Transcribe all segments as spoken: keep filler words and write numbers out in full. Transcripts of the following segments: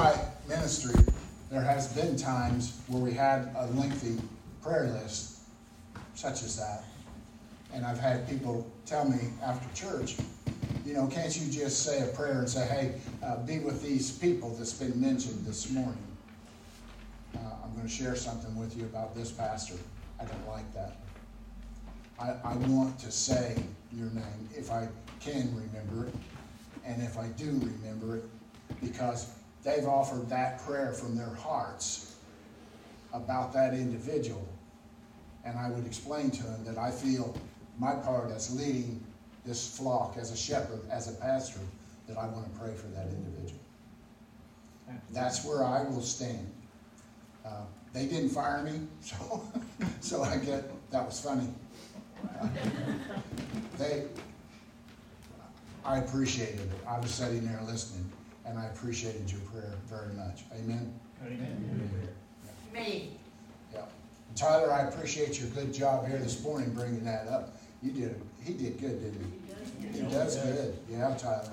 my ministry, there has been times where we had a lengthy prayer list, such as that. And I've had people tell me after church, you know, can't you just say a prayer and say, hey, uh, be with these people that's been mentioned this morning. Uh, I'm going to share something with you about this pastor. I don't like that. I, I want to say your name if I can remember it, and if I do remember it, because they've offered that prayer from their hearts about that individual. And I would explain to them that I feel my part as leading this flock, as a shepherd, as a pastor, that I want to pray for that individual. That's where I will stand. Uh, they didn't fire me, so so I get that was funny. Uh, they, I appreciated it. I was sitting there listening, and I appreciated your prayer very much. Amen. Amen. Yeah. Me. Yeah. Tyler, I appreciate your good job here this morning bringing that up. You did. He did good, didn't he? He does good. Yeah, Tyler.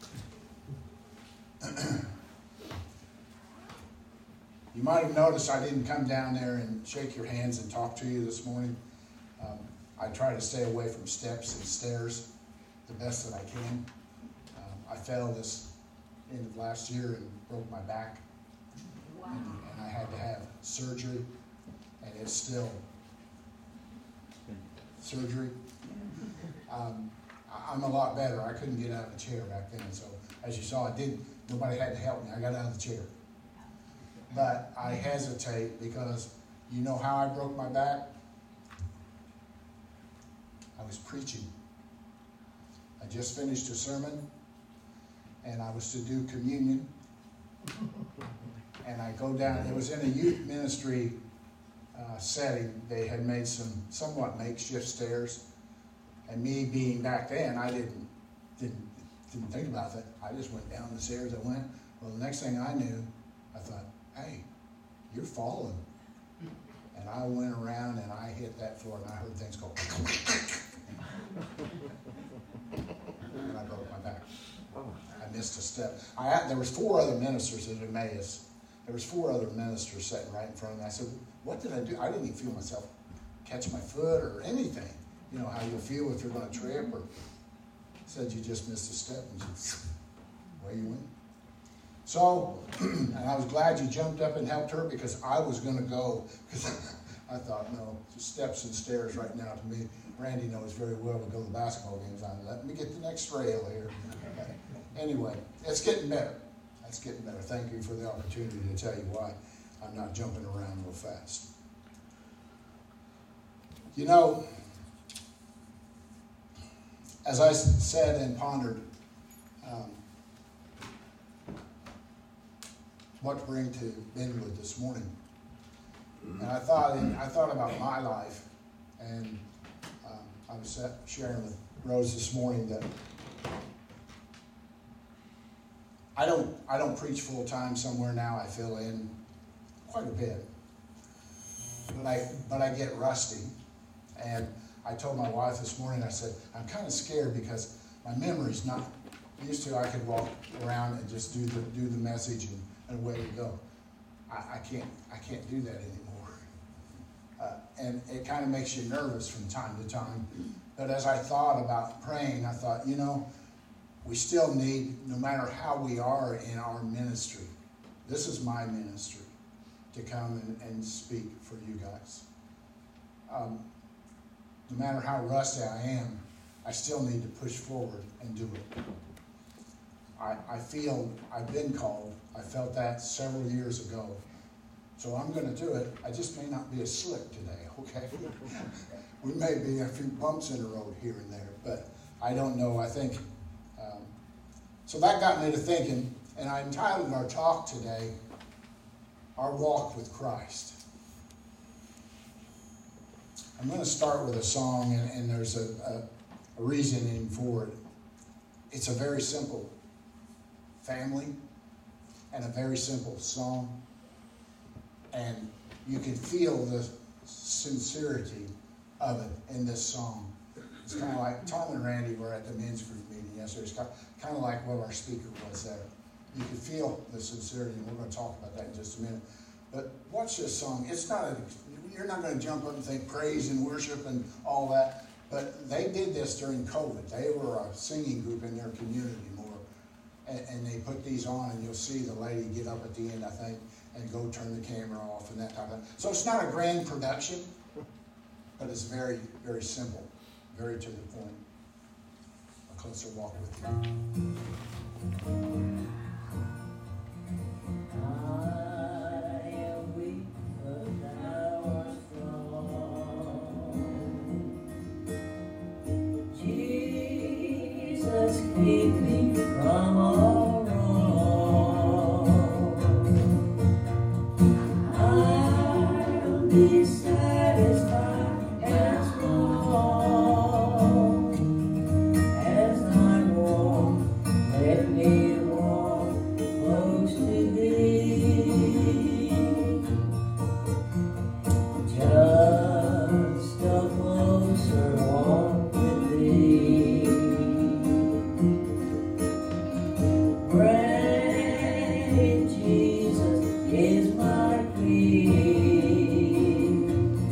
You might have noticed I didn't come down there and shake your hands and talk to you this morning. Um, I try to stay away from steps and stairs the best that I can. Um, I fell this end of last year and broke my back. Wow. And, and I had to have surgery, and it's still surgery. Um, I'm a lot better. I couldn't get out of the chair back then, so as you saw, I did. Nobody had to help me. I got out of the chair. But I hesitate because you know how I broke my back? I was preaching. I just finished a sermon, and I was to do communion. And I go down. It was in a youth ministry uh, setting. They had made some somewhat makeshift stairs. And me being back then, I didn't didn't didn't think about that. I just went down the stairs. I went. Well, the next thing I knew, I thought, hey, you're falling. And I went around and I hit that floor and I heard things go. And I broke my back. I missed a step. I there was four other ministers at Emmaus. There was four other ministers sitting right in front of me. I said, what did I do? I didn't even feel myself catch my foot or anything. You know how you'll feel if you're going to trip, or said you just missed a step and just, away you went. So, and I was glad you jumped up and helped her because I was going to go, because I thought, no, steps and stairs right now to me. Randy knows very well we go to the basketball games. I'm let me get the next rail here. Anyway, it's getting better. It's getting better. Thank you for the opportunity to tell you why I'm not jumping around real fast. You know, as I said and pondered, um, what to bring to Benwood this morning, and I thought, I thought about my life, and um, I was sharing with Rose this morning that I don't, I don't preach full time somewhere now. I fill in quite a bit, but I, but I get rusty, and I told my wife this morning, I said, I'm kind of scared because my memory's not used to. I could walk around and just do the do the message and, and away we go. I, I can't I can't do that anymore. Uh, and it kind of makes you nervous from time to time. But as I thought about praying, I thought, you know, we still need, no matter how we are in our ministry, this is my ministry, to come and, and speak for you guys. Um, No matter how rusty I am, I still need to push forward and do it. I, I feel I've been called. I felt that several years ago. So I'm going to do it. I just may not be as slick today, okay? We may be a few bumps in the road here and there, but I don't know. I think, um, so that got me to thinking, and I entitled our talk today, Our Walk with Christ. I'm going to start with a song, and, and there's a, a, a reasoning for it. It's a very simple family and a very simple song. And you can feel the sincerity of it in this song. It's kind of like Tom and Randy were at the men's group meeting yesterday. It's kind of like what our speaker was there. you can feel the sincerity, and we're going to talk about that in just a minute. But watch this song. It's not a, you're not going to jump up and think praise and worship and all that. But they did this during COVID. They were a singing group in their community more. And, and they put these on, and you'll see the lady get up at the end, I think, and go turn the camera off and that type of thing. So it's not a grand production, but it's very, very simple, very to the point. A closer walk with you. Keep me from all wrong. I'll be satisfied as long as I walk. Let me walk close to Thee. Just a closer walk with Thee. Pray, Jesus is my plea.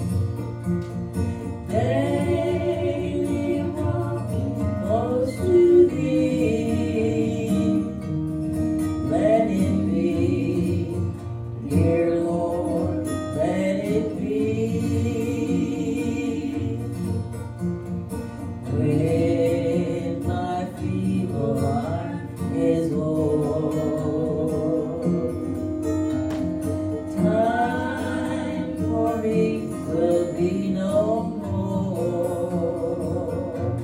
Daily walking close to Thee. Let it be, dear Lord, let it be. When my feeble life is Lord, time for me will be no more.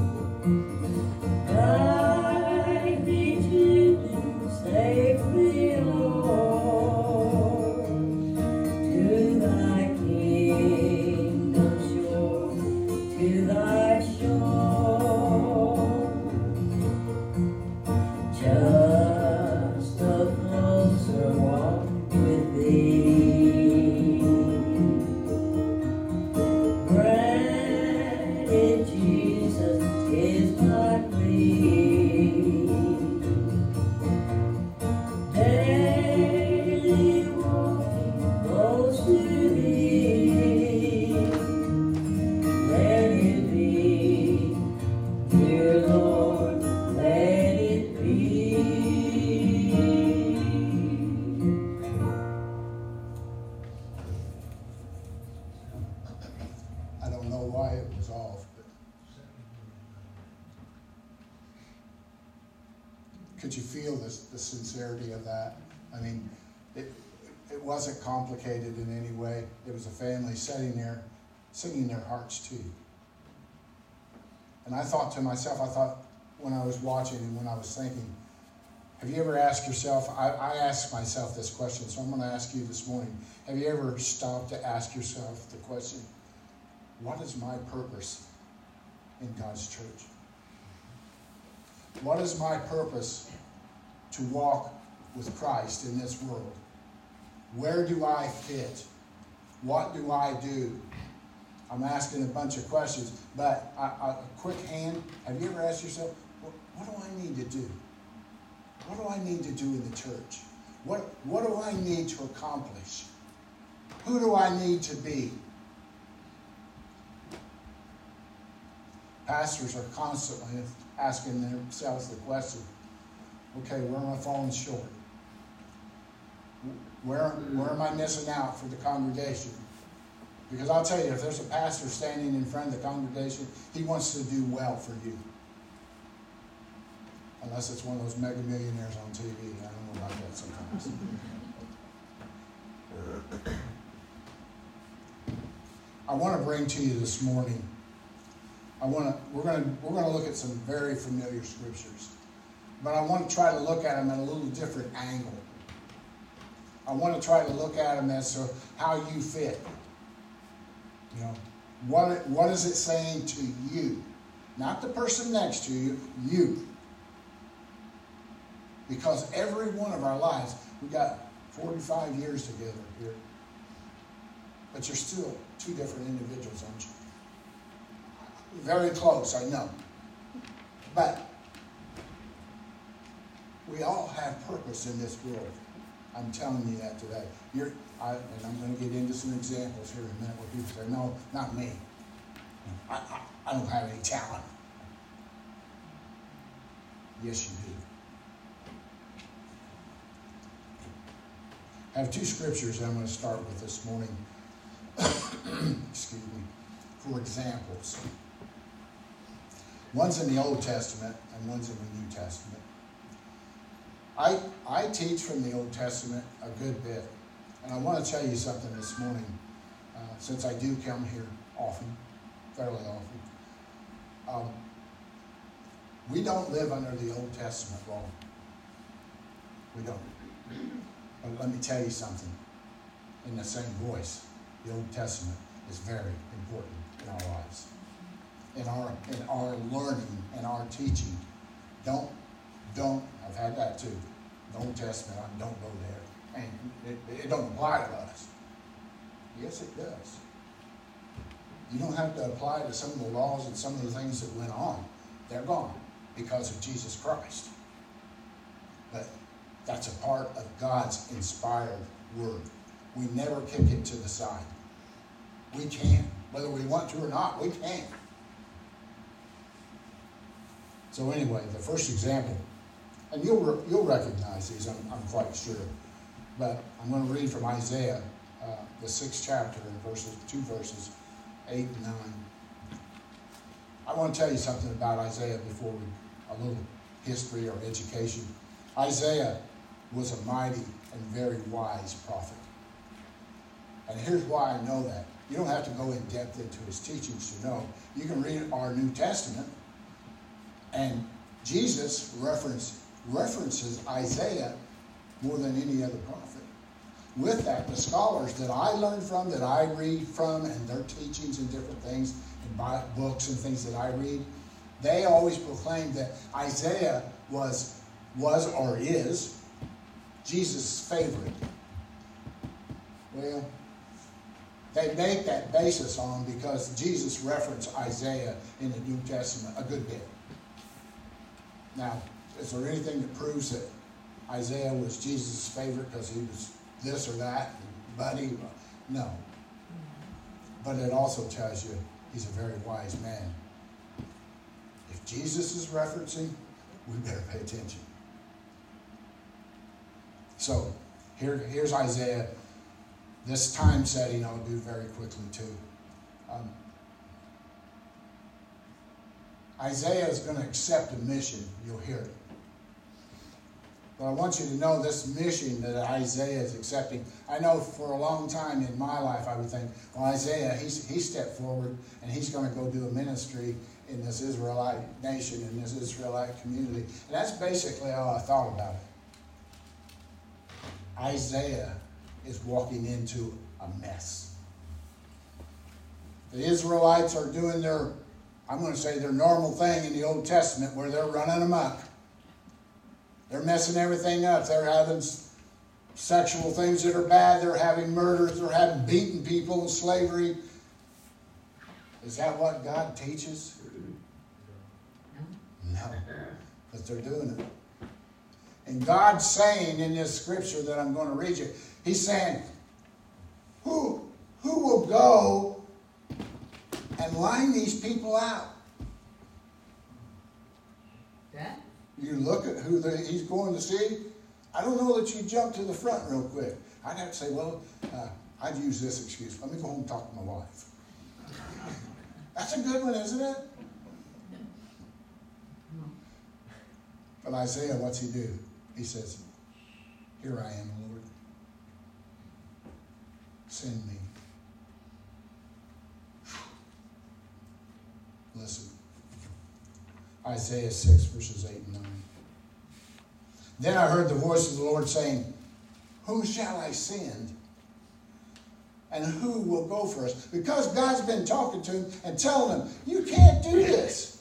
Guide me gently, safely, Lord, to Thy kingdom shore, to Thy shore. Just a closer walk with Thee. Granted, Jesus is my plea. Daily walking close to Thee. Let it be, dear Lord, let it be. I don't know why it was off, but could you feel this, the sincerity of that? I mean, it, it wasn't complicated in any way. It was a family sitting there, singing their hearts to you. And I thought to myself, I thought when I was watching and when I was thinking, have you ever asked yourself, I, I asked myself this question, so I'm going to ask you this morning, have you ever stopped to ask yourself the question, what is my purpose in God's church? What is my purpose to walk with Christ in this world? Where do I fit? What do I do? I'm asking a bunch of questions, but a, a quick hand, have you ever asked yourself, what, what do I need to do? What do I need to do in the church? What, what do I need to accomplish? Who do I need to be? Pastors are constantly asking themselves the question, okay, where am I falling short? Where, where am I missing out for the congregation? Because I'll tell you, if there's a pastor standing in front of the congregation, he wants to do well for you. Unless it's one of those mega millionaires on T V. I don't know about that sometimes. I want to bring to you this morning, I want to, we're going to, we're going to look at some very familiar scriptures. But I want to try to look at them at a little different angle. I want to try to look at them as to how you fit. You know, what, what is it saying to you? Not the person next to you, you. Because every one of our lives, we got forty-five years together here. But you're still two different individuals, aren't you? Very close, I know. But We all have purpose in this world. I'm telling you that today. You're, I, and I'm going to get into some examples here in a minute where people say, no, not me. I, I, I don't have any talent. Yes, you do. I have two scriptures I'm going to start with this morning. Excuse me. For examples. One's in the Old Testament and one's in the New Testament. I, I teach from the Old Testament a good bit. And I want to tell you something this morning, uh, since I do come here often, fairly often. Um, we don't live under the Old Testament law. We don't. But let me tell you something. In the same voice, the Old Testament is very important in our lives. In our, in our learning and our teaching. Don't, don't, I've had that too. The Old Testament, I don't go there. And it, it don't apply to us. Yes, it does. You don't have to apply to some of the laws and some of the things that went on. They're gone because of Jesus Christ. But that's a part of God's inspired word. We never kick it to the side. We can. Whether we want to or not, we can. So anyway, the first example, and you'll, re you'll recognize these, I'm, I'm quite sure. But I'm going to read from Isaiah, uh, the sixth chapter, and verses, two verses, eight and nine. I want to tell you something about Isaiah before we, a little history or education. Isaiah was a mighty and very wise prophet. And here's why I know that. You don't have to go in depth into his teachings to know. You can read our New Testament, and Jesus reference, references Isaiah more than any other prophet. With that, the scholars that I learned from, that I read from, and their teachings and different things, and books and things that I read, they always proclaim that Isaiah was, was or is Jesus' favorite. Well, they make that basis on because Jesus referenced Isaiah in the New Testament a good bit. Now, is there anything that proves that Isaiah was Jesus' favorite because he was this or that, buddy? No. But it also tells you he's a very wise man. If Jesus is referencing, we better pay attention. So, here, here's Isaiah. This time setting I'll do very quickly too. Um, Isaiah is going to accept a mission. You'll hear it. But I want you to know this mission that Isaiah is accepting. I know for a long time in my life I would think, well, Isaiah, he's, he stepped forward and he's going to go do a ministry in this Israelite nation, in this Israelite community. And that's basically how I thought about it. Isaiah is walking into a mess. The Israelites are doing their, I'm going to say their normal thing in the Old Testament where they're running amok. They're messing everything up. They're having sexual things that are bad. They're having murders. They're having beaten people in slavery. Is that what God teaches? No. But they're doing it. And God's saying in this scripture that I'm going to read you, He's saying, who, who will go and line these people out? That? You look at who the, he's going to see. I don't know that you jump to the front real quick. I'd have to say, well, uh, I'd use this excuse. Let me go home and talk to my wife. That's a good one, isn't it? But Isaiah, what's he do? He says, here I am, Lord. Send me. Listen. Isaiah six, verses eight and nine. Then I heard the voice of the Lord saying, whom shall I send? And who will go for us? Because God's been talking to him and telling him, you can't do this.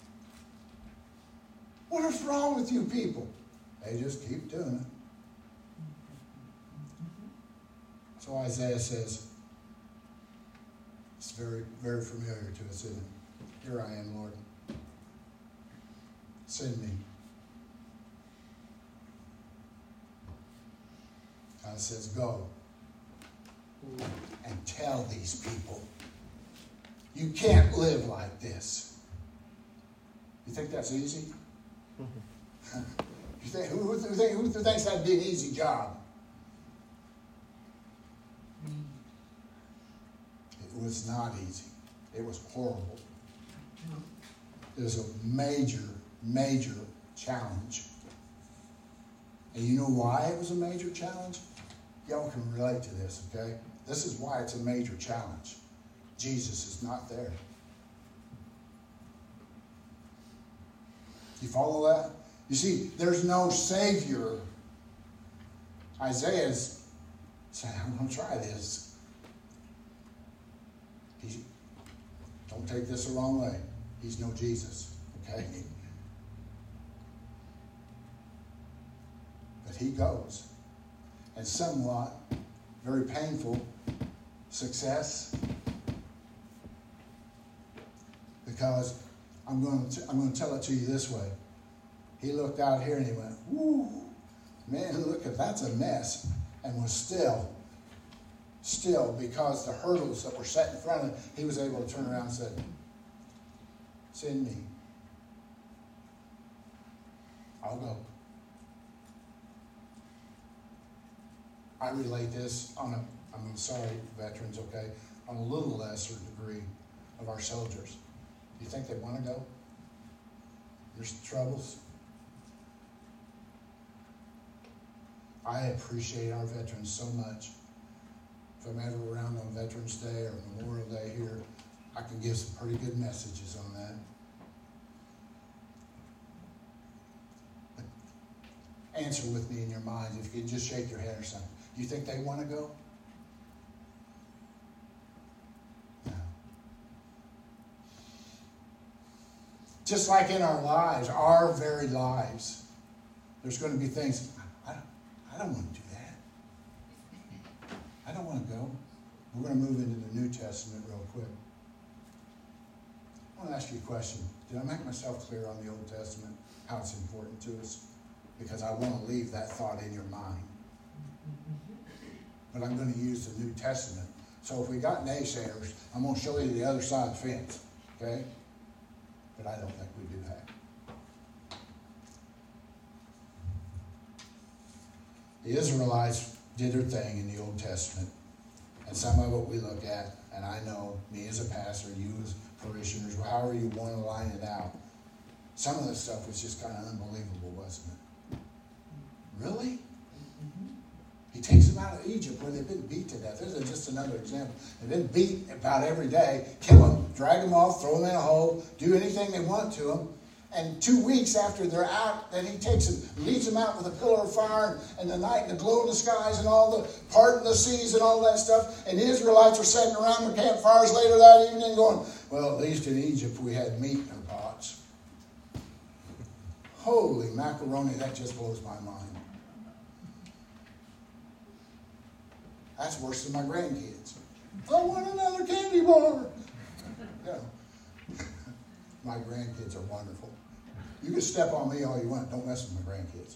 What is wrong with you people? They just keep doing it. So Isaiah says, it's very, very familiar to us, isn't it? Here I am, Lord. Send me. God says, go and tell these people, you can't live like this. You think that's easy? You think, who, who, who, think, who thinks that'd be an easy job? It was not easy. It was horrible. It was a major, major challenge. And you know why it was a major challenge? Y'all can relate to this, okay? This is why it's a major challenge. Jesus is not there. You follow that? You see, there's no Savior. Isaiah's saying, I'm going to try this. He, don't take this the wrong way. He's no Jesus, okay? But he goes. And somewhat, very painful success. Because I'm going to, I'm going to tell it to you this way. He looked out here and he went, whoo, man, look, if that's a mess. And was still, still, because the hurdles that were set in front of him, he was able to turn around and said, send me. I'll go. I relate this on a, I'm sorry, veterans, okay, on a little lesser degree of our soldiers. Do you think they want to go? There's troubles. I appreciate our veterans so much. If I'm ever around on Veterans Day or Memorial Day here, I can give some pretty good messages on that. But answer with me in your mind, if you could just shake your head or something. Do you think they want to go? No. Just like in our lives, our very lives, there's going to be things, I don't, I don't want to do that. I don't want to go. We're going to move into the New Testament real quick. I want to ask you a question. Did I make myself clear on the Old Testament, how it's important to us? Because I want to leave that thought in your mind. But I'm going to use the New Testament. So if we got naysayers, I'm going to show you the other side of the fence. Okay? But I don't think we do that. The Israelites did their thing in the Old Testament. And some of it we look at, and I know me as a pastor, you as parishioners, however you want to line it out, some of the stuff was just kind of unbelievable, wasn't it? Really? He takes them out of Egypt where they've been beat to death. This is just another example. They've been beat about every day. Kill them, drag them off, throw them in a hole, do anything they want to them. And two weeks after they're out, then he takes them, leads them out with a pillar of fire and the night and the glow in the skies and all the parting the seas and all that stuff. And the Israelites are sitting around their campfires later that evening going, well, at least in Egypt we had meat in our pots. Holy macaroni, that just blows my mind. That's worse than my grandkids. I want another candy bar. Yeah. My grandkids are wonderful. You can step on me all you want. Don't mess with my grandkids.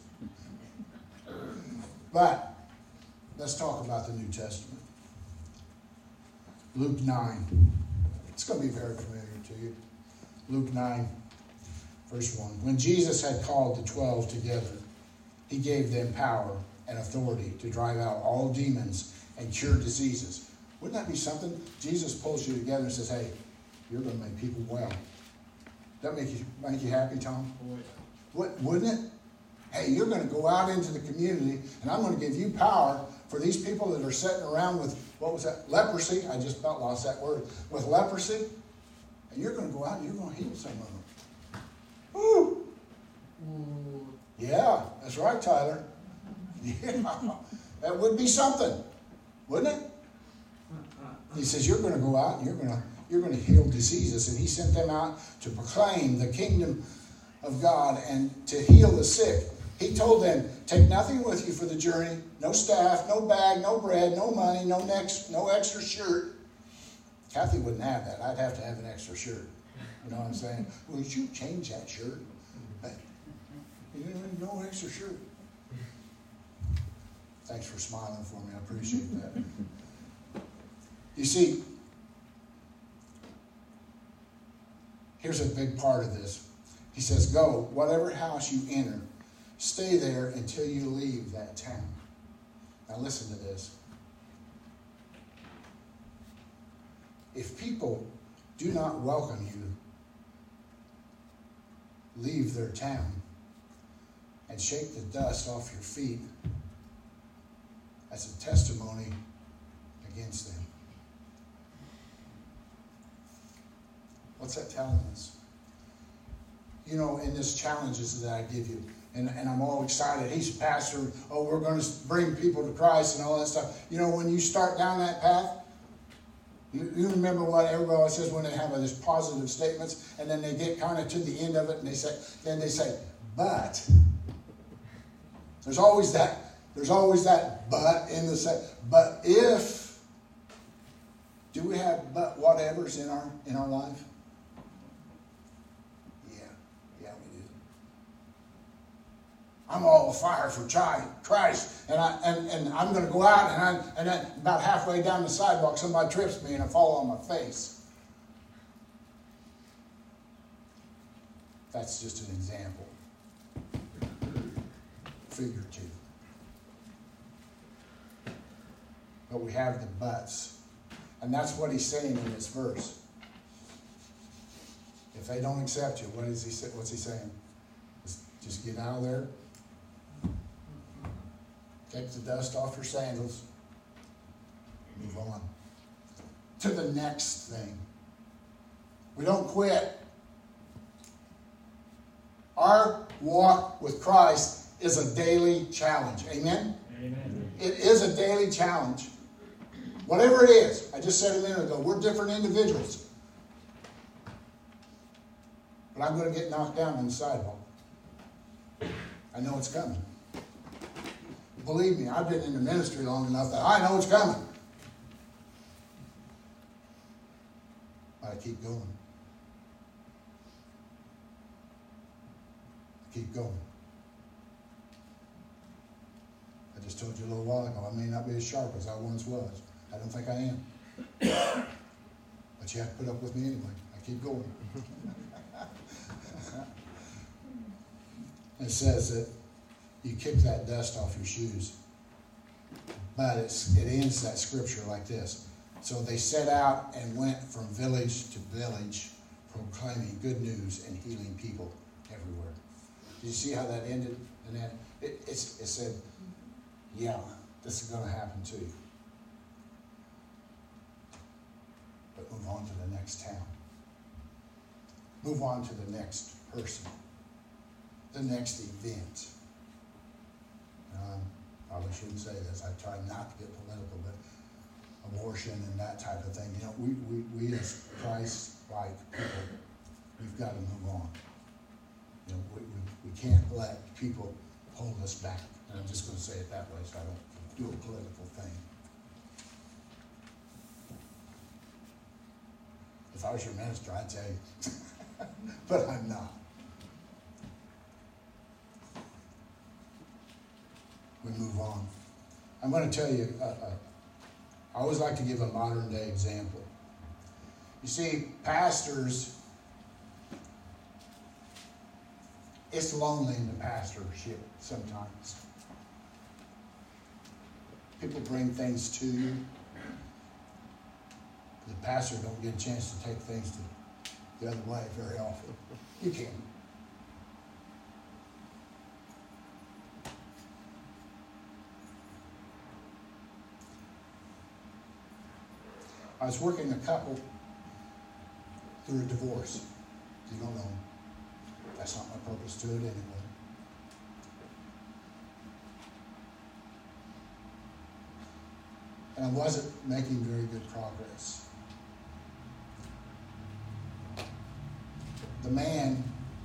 But let's talk about the New Testament. Luke nine. It's going to be very familiar to you. Luke nine, verse one. When Jesus had called the twelve together, he gave them power and authority to drive out all demons and cure diseases. Wouldn't that be something? Jesus pulls you together and says, hey, you're going to make people well. That make you make you happy, Tom? What, wouldn't it? Hey, you're going to go out into the community, and I'm going to give you power for these people that are sitting around with, what was that, leprosy. I just about lost that word. With leprosy. And you're going to go out and you're going to heal some of them. Woo! Mm. Yeah, that's right, Tyler. Yeah, that would be something, wouldn't it? He says, you're going to go out and you're going to You're going to heal diseases. And he sent them out to proclaim the kingdom of God and to heal the sick. He told them, take nothing with you for the journey. No staff, no bag, no bread, no money, no next, no extra shirt. Kathy wouldn't have that. I'd have to have an extra shirt. You know what I'm saying? Would you change that shirt? You know, no extra shirt. Thanks for smiling for me. I appreciate that. You see, here's a big part of this. He says, go, whatever house you enter, stay there until you leave that town. Now listen to this. If people do not welcome you, leave their town and shake the dust off your feet, that's a testimony against them. What's that telling us? You know, in this challenges that I give you, and, and I'm all excited. He's a pastor. Oh, we're going to bring people to Christ and all that stuff. You know, when you start down that path, you, you remember what everybody always says when they have these positive statements, and then they get kind of to the end of it, and they say, then they say, but. There's always that, there's always that but in the say. But if, do we have but whatevers in our in our life? Yeah, yeah, we do. I'm all afire for Christ, and I and, and I'm going to go out, and I and then about halfway down the sidewalk, somebody trips me, and I fall on my face. That's just an example. Figurative. But we have the buts. And that's what he's saying in this verse. If they don't accept you, what is he say, what's he saying? Just, just get out of there. Take the dust off your sandals. Move on. To the next thing. We don't quit. Our walk with Christ is a daily challenge. Amen? Amen. It is a daily challenge. Whatever it is. I just said a minute ago, we're different individuals. But I'm going to get knocked down on the sidewalk. I know it's coming. Believe me, I've been in the ministry long enough that I know it's coming. But I keep going. I keep going. I just told you a little while ago, I may not be as sharp as I once was. I don't think I am. But you have to put up with me anyway. I keep going. It says that you kick that dust off your shoes. But it's, it ends that scripture like this. So they set out and went from village to village, proclaiming good news and healing people everywhere. Did you see how that ended? And then it, it's, it said, yeah, this is going to happen to you. But move on to the next town. Move on to the next person. The next event. Um, probably shouldn't say this. I try not to get political, but abortion and that type of thing. You know, we, we, we as Christ-like people, we've got to move on. You know, we, we, we can't let people hold us back. And I'm just going to say it that way so I don't do a political thing. If I was your minister, I'd tell you. But I'm not. We move on. I'm going to tell you, uh, uh, I always like to give a modern day example. You see, pastors, it's lonely in the pastorship sometimes. People bring things to you. The pastor don't get a chance to take things to the other way very often. You can. I was working a couple through a divorce. You don't know. That's not my purpose to it anyway. And I wasn't making very good progress. The man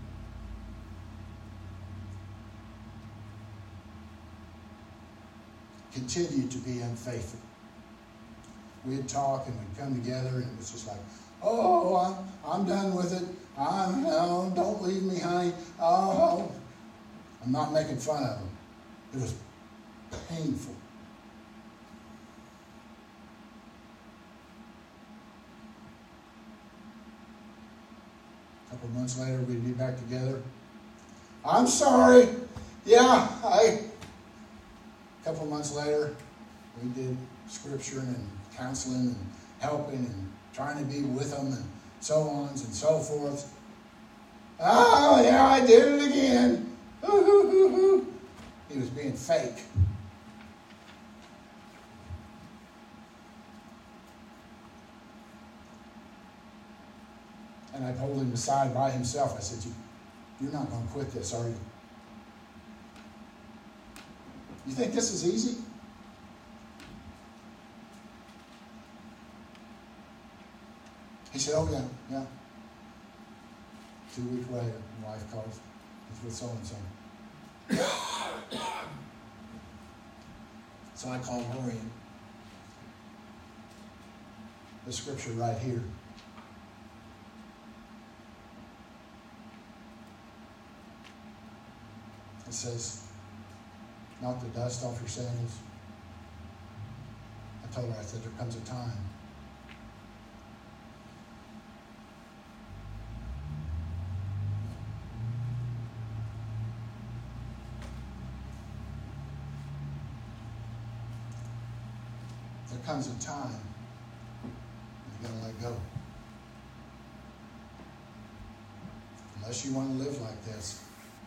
continued to be unfaithful. We'd talk and we'd come together and it was just like, oh, I'm, I'm done with it. I'm, oh, don't leave me, honey. Oh, I'm not making fun of him. It was painful. couple months later, we'd be back together. I'm sorry. Yeah, I. A couple months later, we did scripture and counseling and helping and trying to be with them and so on and so forth. Oh, yeah, I did it again. Hoo, hoo, hoo, hoo. He was being fake. And I pulled him aside by himself. I said, you, you're not going to quit this, are you? You think this is easy? He said, oh, yeah, yeah. Two weeks later, my wife calls. He's with so-and-so. So I call her in. The scripture right here. It says, knock the dust off your sandals. I told her, I said, there comes a time there comes a time you gotta let go. Unless you want to live like this,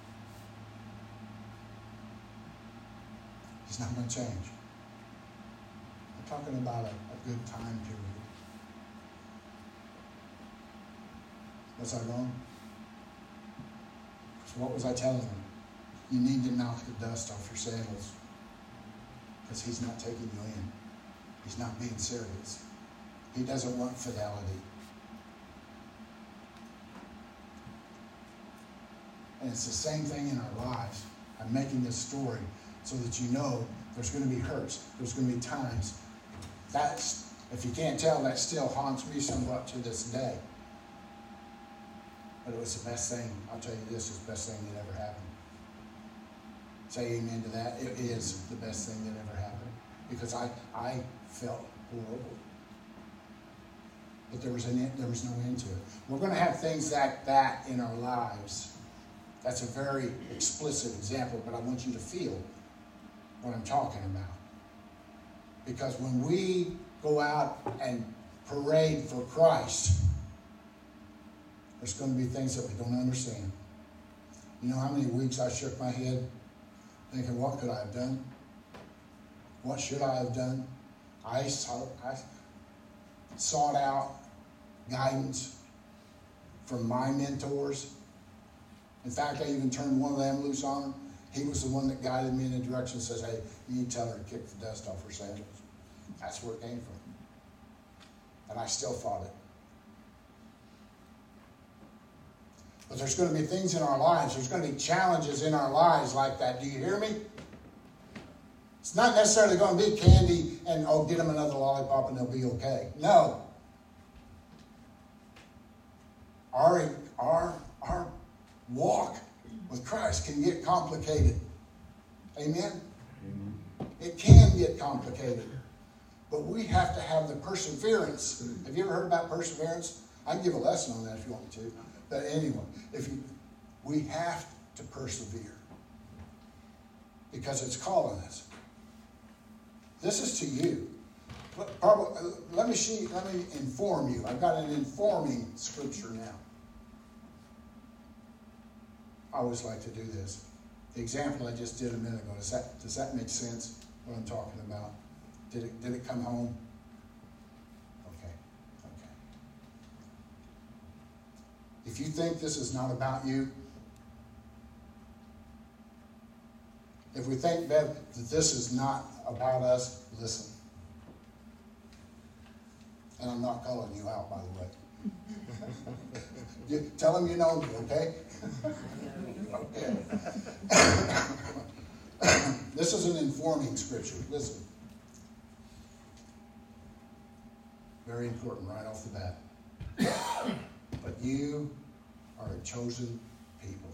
it's not going to change. I'm talking about a, a good time period. Was I wrong? So what was I telling him? You need to knock the dust off your sandals because he's not taking you in. He's not being serious. He doesn't want fidelity. And it's the same thing in our lives. I'm making this story so that you know there's going to be hurts. There's going to be times. That's, if you can't tell, that still haunts me somewhat to this day. But it was the best thing. I'll tell you this is the best thing that ever happened. Say amen to that. It is the best thing that ever happened. Because I, I felt horrible. But there was, an, there was no end to it. We're going to have things like that in our lives. That's a very explicit example, but I want you to feel what I'm talking about. Because when we go out and parade for Christ, there's going to be things that we don't understand. You know how many weeks I shook my head thinking, what could I have done? What should I have done? I sought, I sought out guidance from my mentors. In fact, I even turned one of them loose on him. He was the one that guided me in the direction and says, hey, you need to tell her to kick the dust off her sandals. That's where it came from. And I still fought it. But there's going to be things in our lives. There's going to be challenges in our lives like that. Do you hear me? It's not necessarily going to be candy and, oh, get them another lollipop and they'll be okay. No. Our, our, our walk with Christ can get complicated. Amen? Amen? It can get complicated. But we have to have the perseverance. Have you ever heard about perseverance? I can give a lesson on that if you want me to. But anyway, if you, we have to persevere. Because it's calling us. This is to you. Probably, let me see, let me inform you. I've got an informing scripture now. I always like to do this. The example I just did a minute ago, does that, does that make sense, what I'm talking about? Did it, did it come home? Okay, okay. If you think this is not about you, if we think, Bev, that this is not about us, listen. And I'm not calling you out, by the way. You, tell them you know me, okay? Okay. This is an informing scripture. Listen. Very important right off the bat. But you are a chosen people.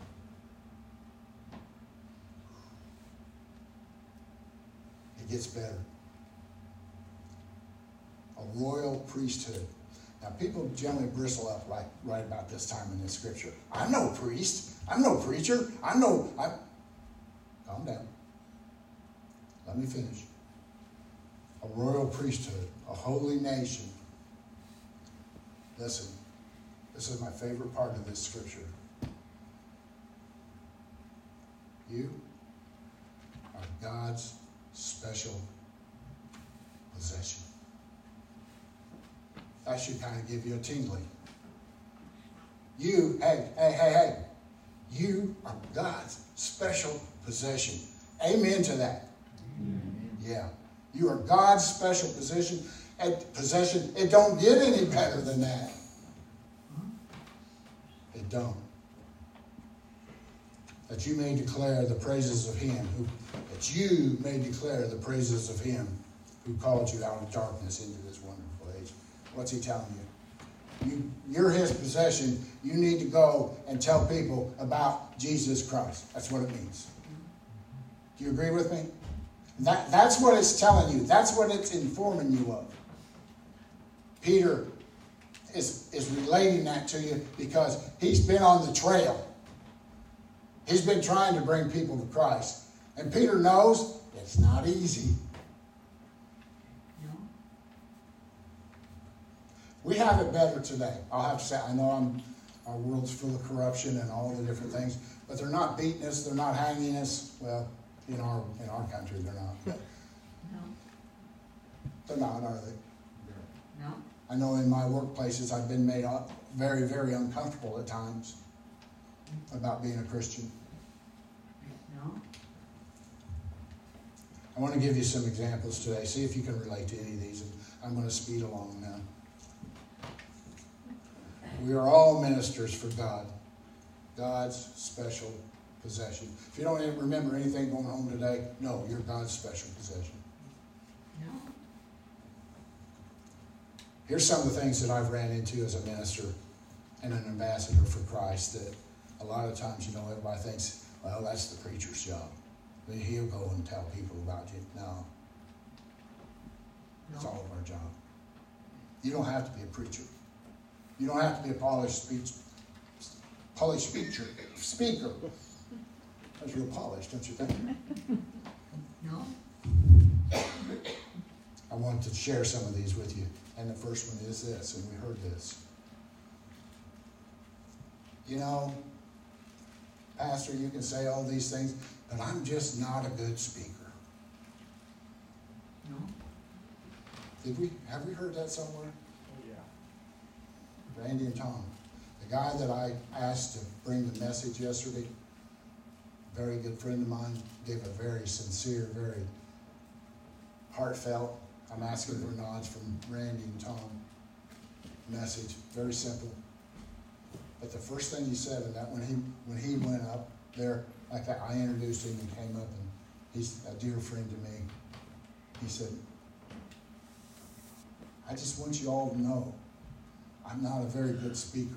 It gets better. A royal priesthood. Now, people generally bristle up right, right about this time in this scripture. I'm no priest. I'm no preacher. I'm no... I'm... Calm down. Let me finish. A royal priesthood, a holy nation. Listen, this is my favorite part of this scripture. You are God's special possession. That should kind of give you a tingling. You, hey, hey, hey, hey. You are God's special possession. Amen to that. Amen. Yeah. You are God's special possession. Possession. It don't get any better than that. It don't. That you may declare the praises of him who, that you may declare the praises of him who called you out of darkness into this wonderful age. What's he telling you? You, you're his possession. You need to go and tell people about Jesus Christ. That's what it means. Do you agree with me? That, that's what it's telling you. That's what it's informing you of. Peter is, is relating that to you because he's been on the trail. He's been trying to bring people to Christ. And Peter knows it's not easy. We have it better today. I'll have to say, I know I'm, our world's full of corruption and all the different things, but they're not beating us, they're not hanging us. Well, in our in our country, they're not. But no. They're not, are they? No. I know in my workplaces I've been made very, very uncomfortable at times about being a Christian. No. I want to give you some examples today. See if you can relate to any of these. And I'm going to speed along now. We are all ministers for God. God's special possession. If you don't even remember anything going home today, no, you're God's special possession. No. Here's some of the things that I've ran into as a minister and an ambassador for Christ that a lot of times, you know, everybody thinks, well, that's the preacher's job. He'll go and tell people about you. No. It's all of our job. You don't have to be a preacher. You don't have to be a polished speech, polished speaker. Speaker. That's real polished, don't you think? No. I want to share some of these with you. And the first one is this, and we heard this. You know, Pastor, you can say all these things, but I'm just not a good speaker. No. Did we, have we heard that somewhere? Oh, yeah. Randy and Tom. The guy that I asked to bring the message yesterday, a very good friend of mine, gave a very sincere, very heartfelt, I'm asking for nods from Randy and Tom message. Very simple. But the first thing he said, and that when he when he went up there, like that, I introduced him and came up, and he's a dear friend to me. He said, I just want you all to know, I'm not a very good speaker.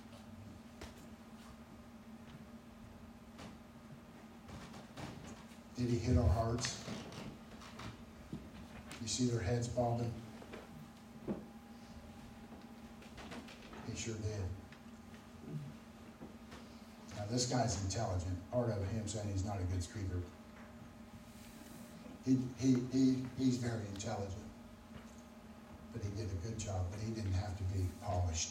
Did he hit our hearts? You see their heads bobbing? He sure did. Now this guy's intelligent. Part of him saying he's not a good speaker. He, he, he, he's very intelligent. But he did a good job, but he didn't have to be polished.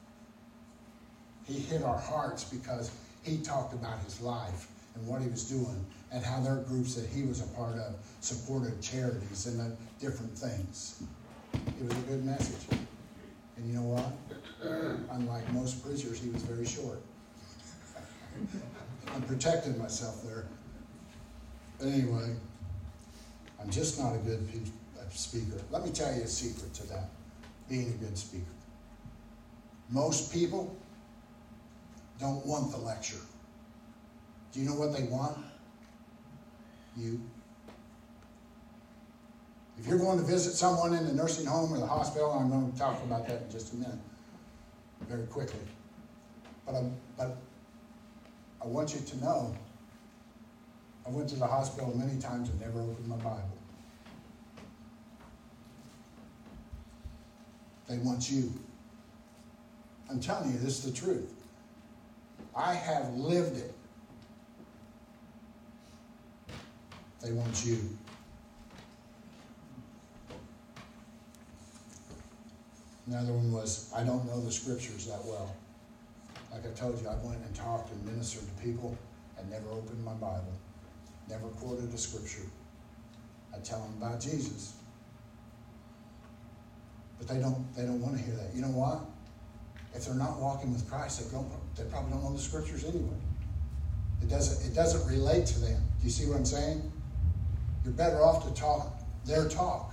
He hit our hearts because he talked about his life and what he was doing and how their groups that he was a part of supported charities and uh, different things. It was a good message. And you know what? Unlike most preachers, he was very short. I'm protecting myself there. But anyway, I'm just not a good speaker. Let me tell you a secret to that, being a good speaker. Most people don't want the lecture. Do you know what they want? You. If you're going to visit someone in the nursing home or the hospital, and I'm going to talk about that in just a minute, very quickly. But, I'm, but I want you to know, I went to the hospital many times and never opened my Bible. They want you. I'm telling you, this is the truth. I have lived it. They want you. Another one was, I don't know the scriptures that well. Like I told you, I went and talked and ministered to people and never opened my Bible. Never quoted a scripture. I tell them about Jesus. But they don't, they don't want to hear that. You know why? If they're not walking with Christ, they don't, they probably don't know the scriptures anyway. It doesn't, it doesn't relate to them. Do you see what I'm saying? You're better off to talk their talk.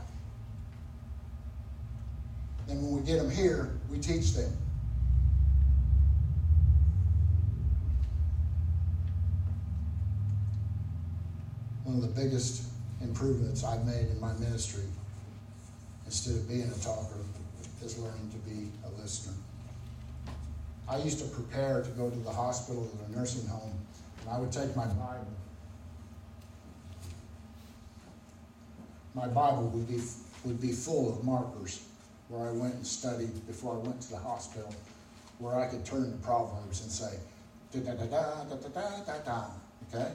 Then when we get them here, we teach them. One of the biggest improvements I've made in my ministry, instead of being a talker, is learning to be a listener. I used to prepare to go to the hospital or the nursing home, and I would take my Bible. My Bible would be would be full of markers where I went and studied before I went to the hospital, where I could turn to Proverbs and say, da da da da da da da da da. Okay?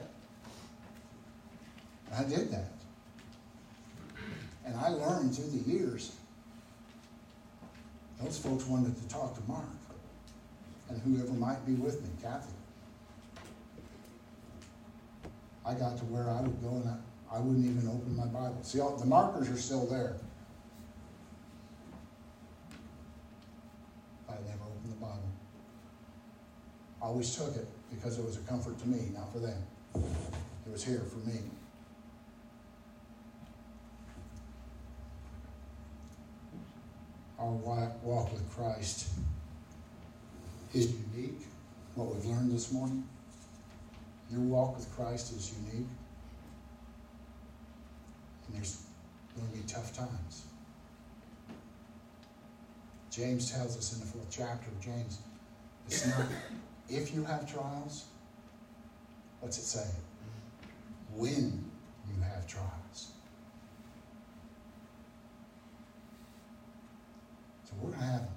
And I did that. And I learned through the years, those folks wanted to talk to Mark and whoever might be with me, Kathy. I got to where I would go and I, I wouldn't even open my Bible. See, all, the markers are still there. I never opened the Bible. I always took it because it was a comfort to me, not for them. It was here for me. Our walk with Christ is unique. What we've learned this morning, your walk with Christ is unique. And there's going to be tough times. James tells us in the fourth chapter of James, it's not if you have trials, what's it say? When you have trials. So we're going to have them.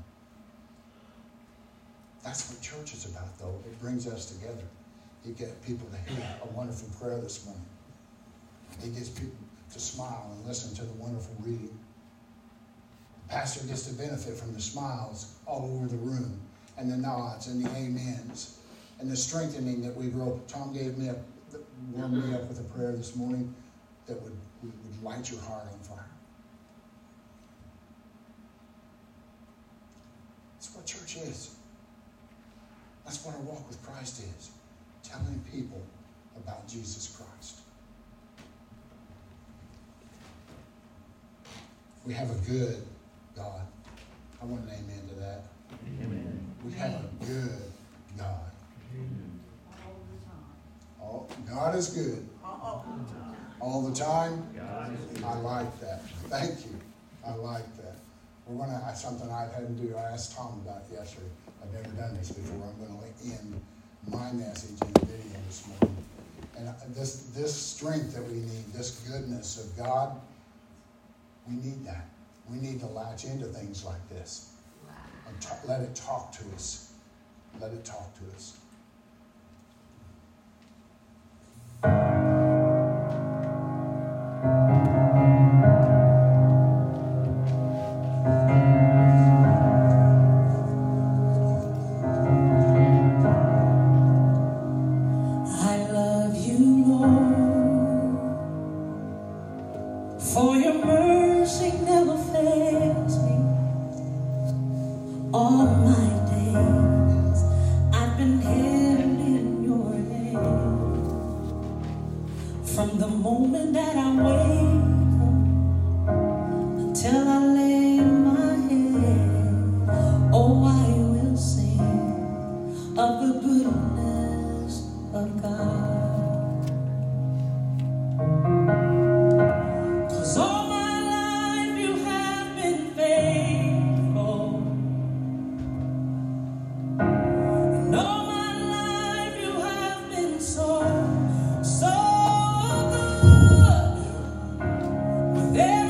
That's what church is about, though. It brings us together. You get people to hear a wonderful prayer this morning. It gets people to smile and listen to the wonderful reading. The pastor gets to benefit from the smiles all over the room, and the nods and the amens, and the strengthening that we grow. Tom gave me a, warmed me up with a prayer this morning that would, would light your heart on fire. That's what church is. That's what our walk with Christ is. Telling people about Jesus Christ. We have a good God. I want an amen to that. Amen. We have a good God. All the time. All, God is good. All the time. All the time? God is good. I like that. Thank you. I like that. We're going to, something I've had to do, I asked Tom about it yesterday. I've never done this before. I'm going to end my message in a video this morning. And this, this strength that we need, this goodness of God, we need that. We need to latch into things like this. Wow. And t- let it talk to us. Let it talk to us. For your mercy never fails me. All my days I've been held in your hand. From the moment that I wake up until I lay my head, oh, I will sing of the goodness of God.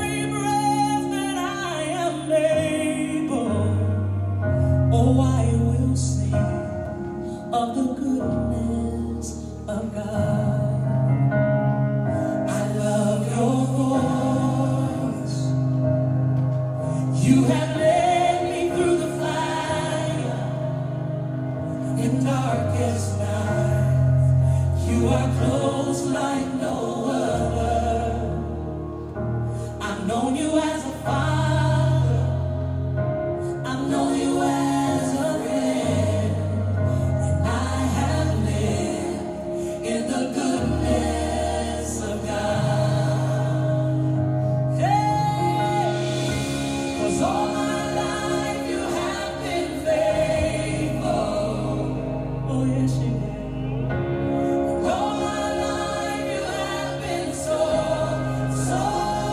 Why are close like no other. I've known you as a father. I've known you as a friend. And I have lived in the goodness of God. Hey, 'cause all my life you have been faithful. Oh yes, you have. All my life you have been so, so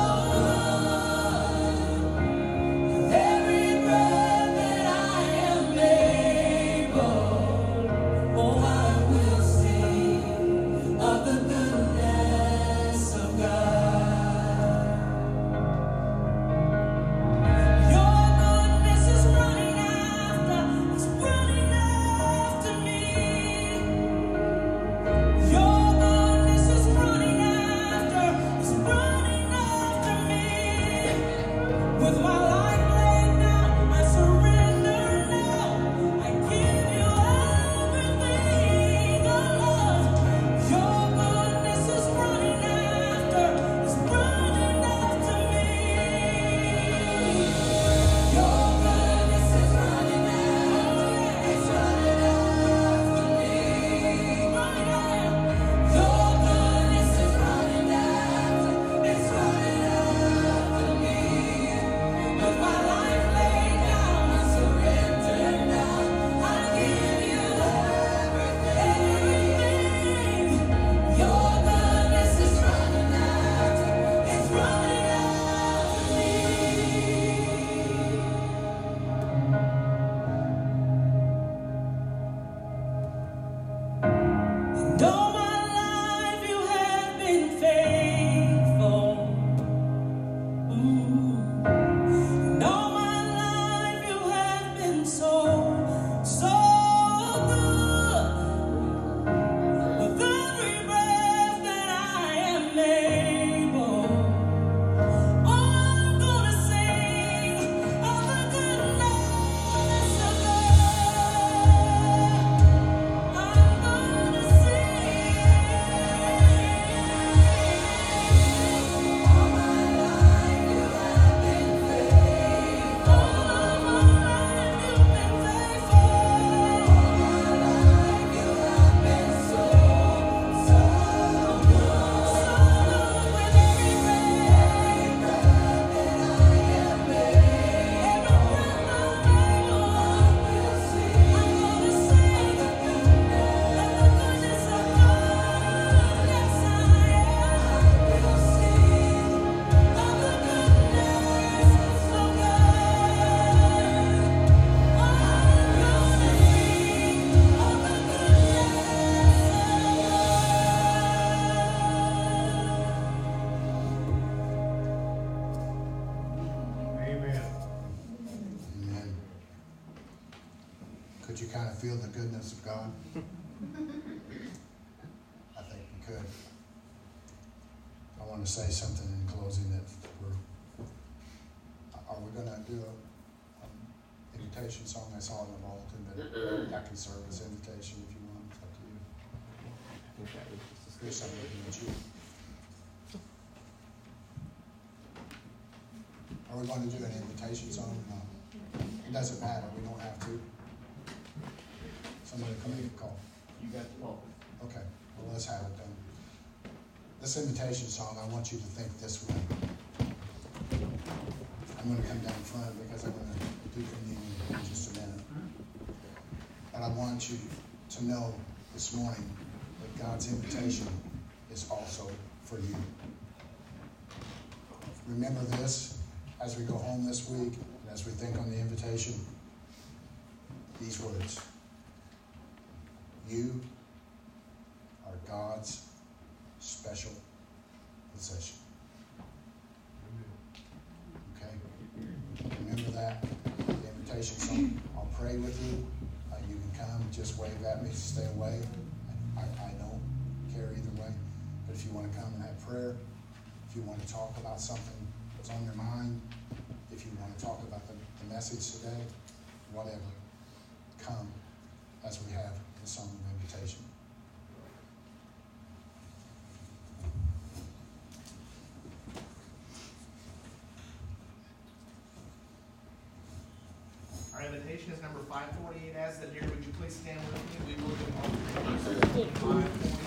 good. Every breath that I am able, oh, I will sing of the goodness of God. Your goodness is running after, it's running after me. Your goodness is running after, is running after me. With my life laid down, I surrender now. I give you everything, oh Lord. Your goodness is running after, is running after me. Your goodness is running after, it's running after me. Running after. Your goodness is running after, it's running after me. With my life laid down, I surrender now. I give you everything. Your goodness is running after, it's running after me. And all my life you have been faithful. Mm. And all my life you have been so, so good. With every breath that I am able, I'm gonna sing of the goodness of God. I'm gonna sing. All my life you have been faithful. All my life you've been faithful. All my life you have been so, so good. So good with every breath, every breath that I am made. Every breath I'm able, I will sing. I'm gonna sing of the goodness of God. Yes, I am. I will sing of the goodness of God. I'm gonna sing of the Amen. Amen. Could you kind of feel the goodness of God? I think we could. I want to say something in closing that we're, are we gonna do a um, invitation song? I saw it in the bulletin, but I can serve as invitation if you want, it's up to you. I think that was just a Here's something that you. Are we going to do an invitation song? No. It doesn't matter, we don't have to. Somebody come make a call. You got the pulpit. Okay, well, let's have it then. This invitation song, I want you to think this way. I'm going to come down front because I'm going to do communion in just a minute. But I want you to know this morning that God's invitation is also for you. Remember this as we go home this week and as we think on the invitation. These words. You are God's special possession. Okay? Remember that. The invitation song. I'll pray with you. Uh, you can come, just wave at me, stay away. I, I don't care either way. But if you want to come and have prayer, if you want to talk about something that's on your mind, if you want to talk about the, the message today, whatever, come as we have the song of invitation. is number five forty-eight as that here. Would you please stand with me? We will do all three. Five forty-eight.